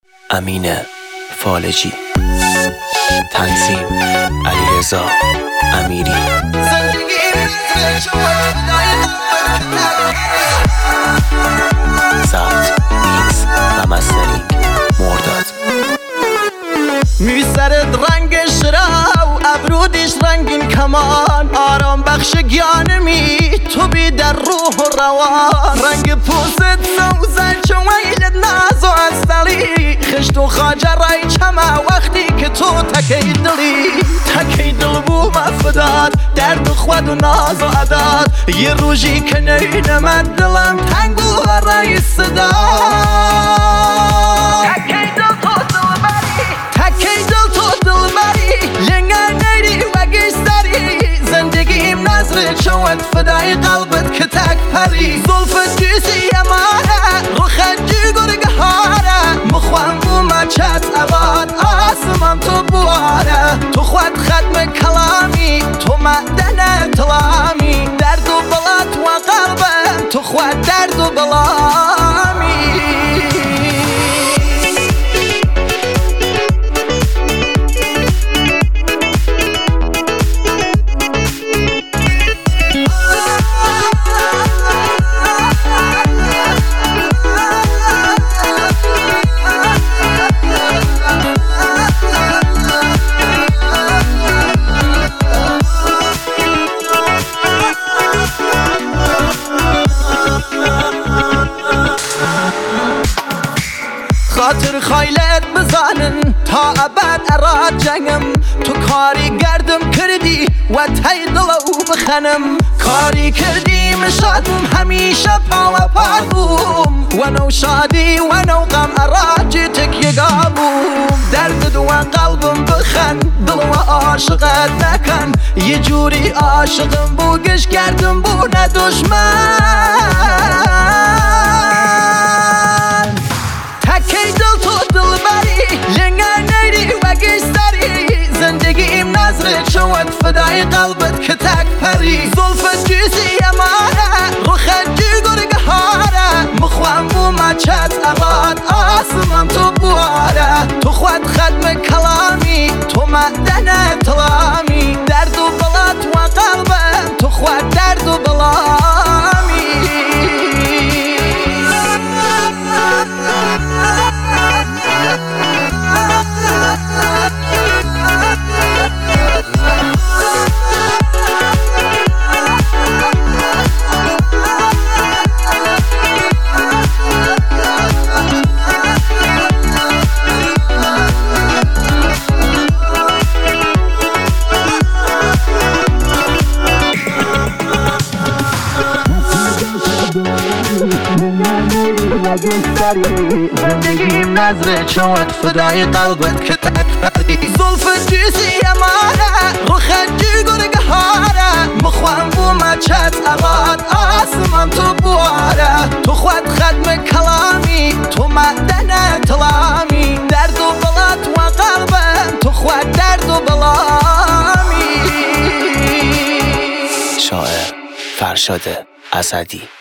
امین فالجی، تنظیم علیرضا امیری. ضبط، میکس و مسترینگ مرداد. میسرد رنگ شراو، ابرودش رنگین کمان، آرام بخش گیانمی تو بی در روح و روان. رنگ پوست سوزن چون ویلت ناز و اصلی، خشت و خاجرای چما وقتی که تو تکی دل بو مفداد، درد و خود و ناز و عداد. یه روزی که نینمد دلم تنگ و برای صدا. شوت فدای قلبت که تک پری، زلفت جیسی امانه رو خنجی گرگهاره. مخوان بو مچت عباد آسمم تو بواره. تو خود ختم کلامی، تو معدن تلامی، درد و بلات و قلبم تو خود درد و بلامی. خاطر خایلت بزانن تا ابد اراد جنگم. تو کاری گردم کردی و تای دلو بخنم. کاری کردی مشادم همیشه پا و پاردوم، و نو شادی و نو غم اراد جیتک یگابوم. درد دو قلبم بخن، دل و عاشقت نکن. یه جوری عاشقم بو گش کردم بو نه دشمن. تکی دل تو دل بری، لنگر نیری و گشتری. زندگیم نظرت شود فدای قلبت که تک پری. زلفت جیسی امانه رو خنجی گرگهاره. مخوان بو مچت عباد آسمم تو بواره. تو خود ختم کلامی، تو معدن تلامی، درد و بلات و قلبم تو خود درد و بلامی. زندگیم نظرت شود فدای قلبت که تک پری. زلفت جیسی امانه رو خنجی گرگهاره. مخوان بو مچت عباد آسمم تو بواره. تو خود ختم کلامی، تو معدن تلامی، درد و بلات و قلبم تو خود درد و بلامی. شاعر فرشاد اسدی.